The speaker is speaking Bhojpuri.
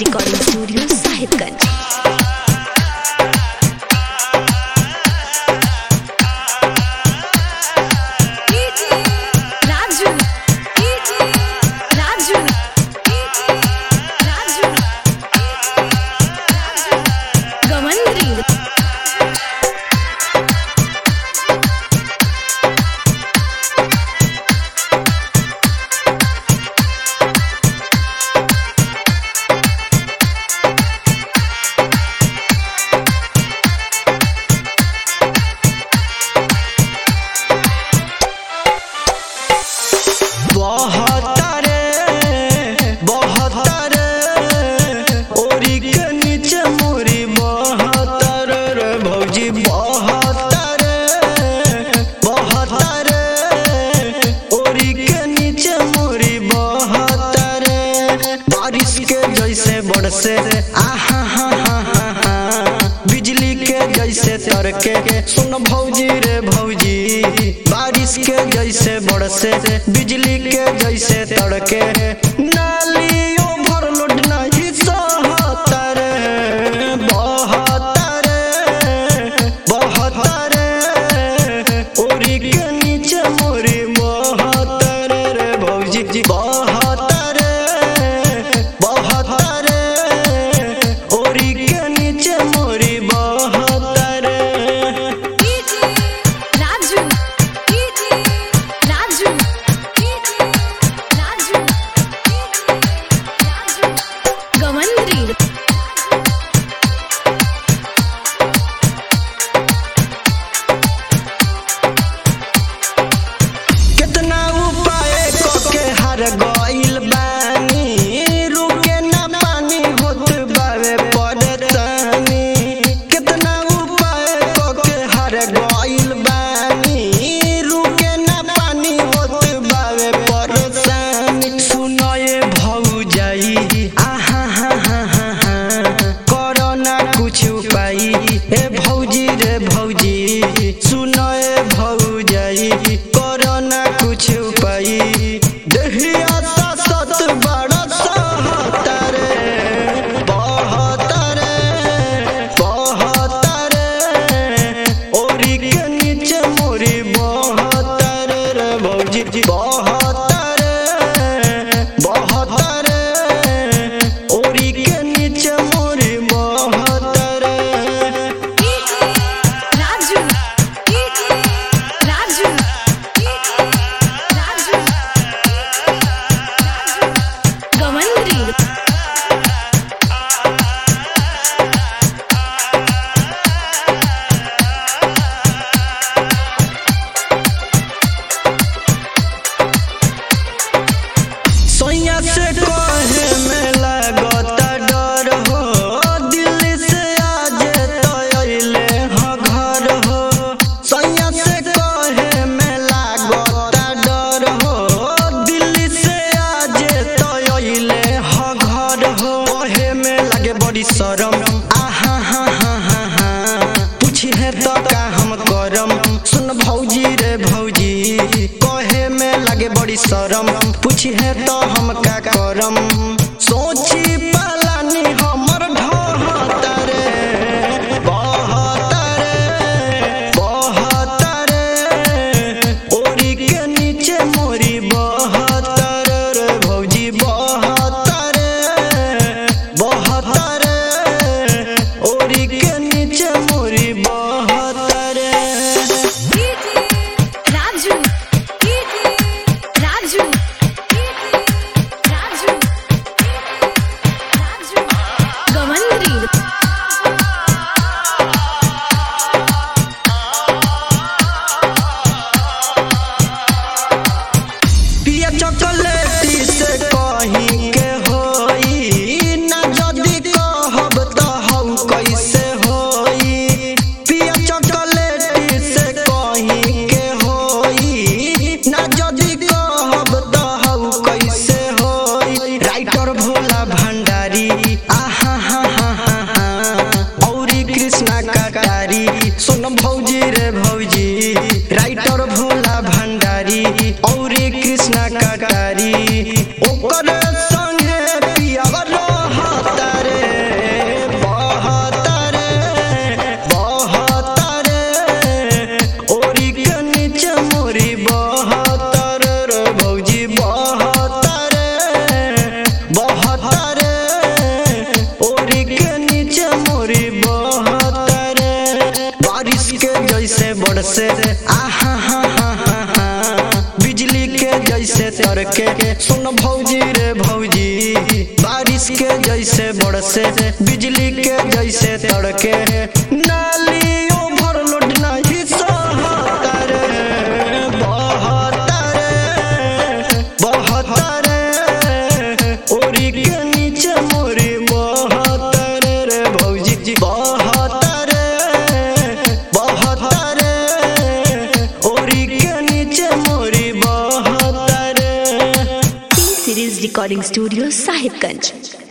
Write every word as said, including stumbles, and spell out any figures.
Recording studio Sahibganj. से आहा हा हा हा हा बिजली के जैसे तड़के सुन भौजी रे भौजी, बारिश के जैसे बरसे बिजली के जैसे तड़के, नाली ओवरलोड नहीं सहता रे बहता रे बहता रे, ओरी के नीचे मोरी बहता रे रे भौजी बहता रे बहता रे, ओरी के नीचे मोरी बहता रे। राजू राजू राजू गवंद्री कितना उपाय कोके हर गइल बानी, रुके ना पानी होत बावे परेशानी, कितना उपाय कोके हर गइल बानी, रुके ना पानी होत बावे परेशानी, सुनो ये भौजाई आहा हा हा हा हा, करो ना कुछ उपाय ए भौजी रे भौजी, सुनो ए भौजाई करो ना कुछ उपाय, देहिया सासत बड़ा सहता रे बहता रे बहता रे, ओरी के नीचे मोरी बहता रे रे भौजी बहता रे बहता रे, ओरी के नीचे मोरी बहता रे। राजू राजू राजू गवंद्री सोया से कहे में लगता डर हो, दिल्ली से आज तो अइले ह घर हो, सोया से कहे में लगता डर हो, दिल्ली से आज तो अइले ह घर हो, कहे में लगे बड़ी शरम आहा हा हा हा हा, पूछी है तो का हम करम, सुन भौजी रे भौजी कहे में लगे बड़ी शरम, पूछी है तो हम का करम, सोची पालानी हमर ढहता रे बहता रे बहता रे, ओरी के नीचे मोरी बहता रे रे भौजी बहता रे बहता रे, ओरी के नीचे मोरी बहता रे। राजू राजू राजू राजू गवंद्री पिया चॉकलेटी से कहीं के होई ना, जदी कहब तो हम कैसे होई, पिया चॉकलेटी से कहीं के होई ना, जदी कहब तो हम कैसे होई, राइटर भोला भंडारी आहा हा हा हा हा, औरी कृष्णा कटारी सुन भौजी रे भौजी, राइटर भोला भंडारी औरी कृष्णा कटारी, ओकर संगे पिया रहता सुन भौजी रे भौजी, बारिश के जैसे बरसे बिजली के जैसे तड़के, नाली ओवरलोड नहीं सहता रे, बहता रे बहता रे, ओरी के नीचे मोरी बहता रे रे भौजी, बहता रे बहता रे, ओरी के नीचे मोरी बहता रे। T series recording studio Sahibganj.